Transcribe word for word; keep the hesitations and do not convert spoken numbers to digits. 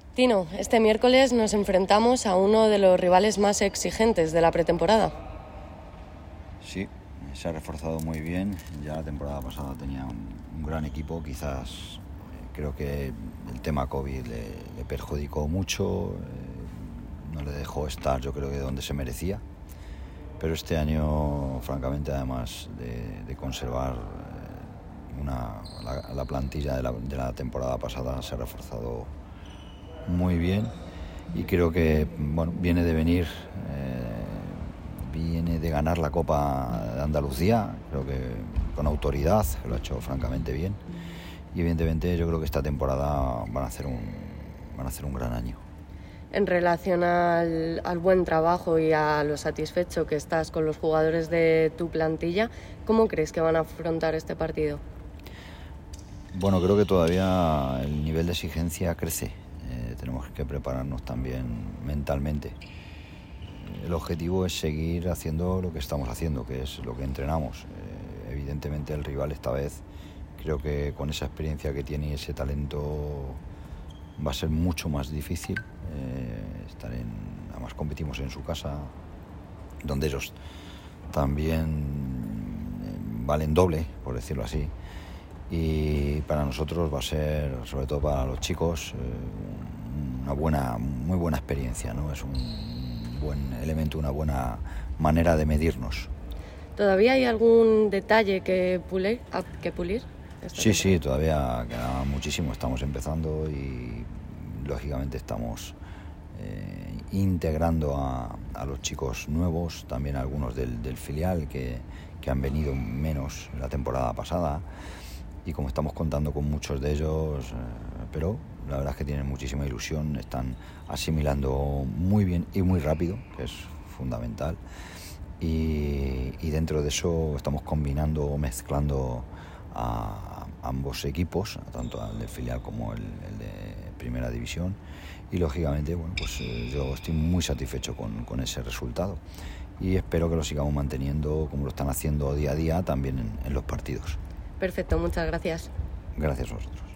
Tino, este miércoles nos enfrentamos a uno de los rivales más exigentes de la pretemporada. Sí, se ha reforzado muy bien. Ya la temporada pasada tenía un, un gran equipo. Quizás eh, creo que el tema COVID le, le perjudicó mucho, eh, no le dejó estar, yo creo que donde se merecía. Pero este año, francamente, además de, de conservar eh, una, la, la plantilla de la, de la temporada pasada, se ha reforzado muy bien y creo que bueno, viene de venir, eh, viene de ganar la Copa de Andalucía, creo que con autoridad, que lo ha hecho francamente bien, y evidentemente yo creo que esta temporada van a hacer un, van a hacer un gran año. En relación al, al buen trabajo y a lo satisfecho que estás con los jugadores de tu plantilla, ¿cómo crees que van a afrontar este partido? Bueno, creo que todavía el nivel de exigencia crece. Eh, tenemos que prepararnos también mentalmente. El objetivo es seguir haciendo lo que estamos haciendo, que es lo que entrenamos. Eh, evidentemente el rival esta vez, creo que con esa experiencia que tiene y ese talento va a ser mucho más difícil. Eh, estar en, además competimos en su casa, donde ellos también valen doble, por decirlo así. Y para nosotros va a ser, sobre todo para los chicos, una buena, muy buena experiencia, ¿no? Es un buen elemento, una buena manera de medirnos. ¿Todavía hay algún detalle que pulir? Que pulir sí, sí, todavía queda muchísimo. Estamos empezando y lógicamente estamos eh, integrando a, a los chicos nuevos, también algunos del, del filial que, que han venido menos la temporada pasada. Y como estamos contando con muchos de ellos, eh, pero la verdad es que tienen muchísima ilusión, están asimilando muy bien y muy rápido, que es fundamental. Y, y dentro de eso estamos combinando o mezclando a, a ambos equipos, tanto el de filial como el, el de primera división. Y lógicamente, bueno, pues eh, yo estoy muy satisfecho con, con ese resultado. Y espero que lo sigamos manteniendo como lo están haciendo día a día también en, en los partidos. Perfecto, muchas gracias. Gracias a vosotros.